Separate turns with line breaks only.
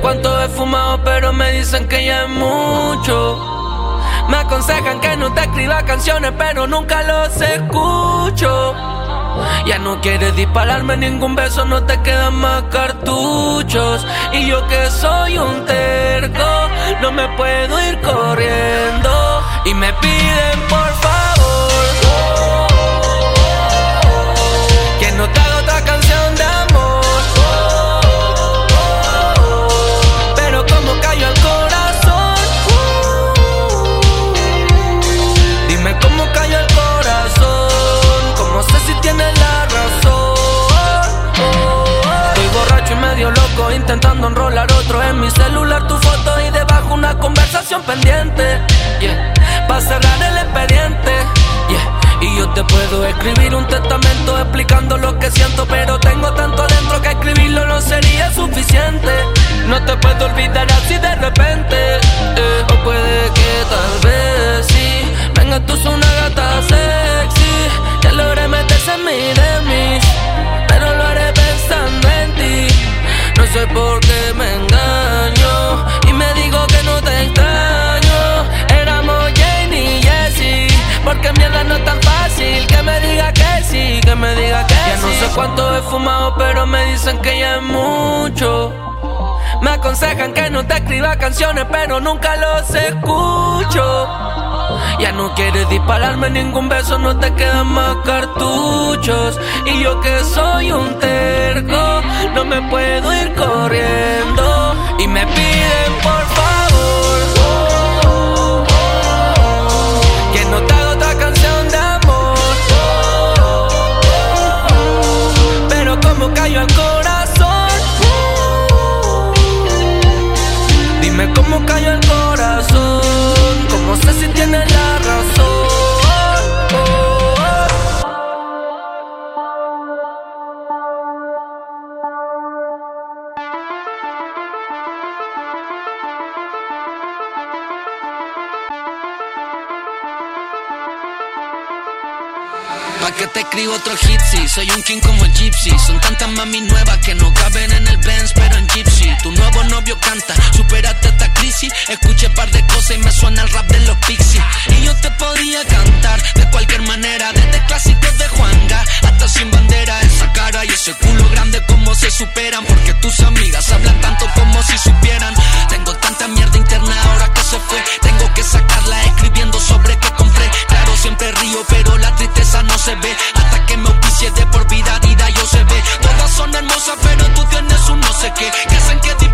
cuánto he fumado, pero me dicen que ya es mucho. Me aconsejan que no te escriba canciones, pero nunca los escucho. Ya no quieres dispararme ningún beso, no te quedan más cartuchos. Y yo que soy un terco, no me puedo ir corriendo. Y me piden por favor que no te haga otra canción de amor. Pero como cayó el corazón, dime cómo cayó el corazón. Cómo sé si tienes la razón. Estoy borracho y medio loco, intentando enrolar otro en mi celular, tu foto y debajo una conversación pendiente, yeah, pa' cerrar el expediente, yeah. Y yo te puedo escribir un testamento explicando lo que siento, pero tengo tanto adentro que escribirlo no sería suficiente. No te puedo olvidar así de repente, o puede que tal vez sí. Venga, tú sos una gata sexy, ya logré meterse en mi demis, pero lo haré pensando en ti. No sé por qué me engaño y me digo que no te extraño. Éramos Jane y Jessie, porque mierda no es tan fácil que me diga que sí, que me diga que sí. Ya no sé cuánto he fumado, pero me dicen que ya es mucho. Me aconsejan que no te escriba canciones, pero nunca los escucho. Ya no quieres dispararme ningún beso, no te quedan más cartuchos. Y yo que soy un terco, no me puedo ir corriendo. Y me piden por favor que no te haga otra canción de amor. Pero como cayó el corazón, dime cómo cayó el corazón. Cómo sé si tienes la razón.
Pa' que te escribo otro hit, sí, soy un king como Gypsy. Son tantas mami nuevas que no caben en el Benz, pero en Gypsy. Tu nuevo novio canta, superaste esta crisis. Escuché par de cosas y me suena el rap de los Pixies. Y yo te podía cantar de cualquier manera, desde clásicos de Juanga hasta Sin Bandera. Esa cara y ese culo grande como se superan, porque tus amigas hablan tanto como si supieran. Tengo tanta mierda interna ahora que se fue, tengo que sacarla escribiendo sobre qué compré. Claro, siempre río, pero la tristeza no se ve hasta que me auspicie de por vida, yo se ve. Todas son hermosas, pero tú tienes un no sé qué, que hacen que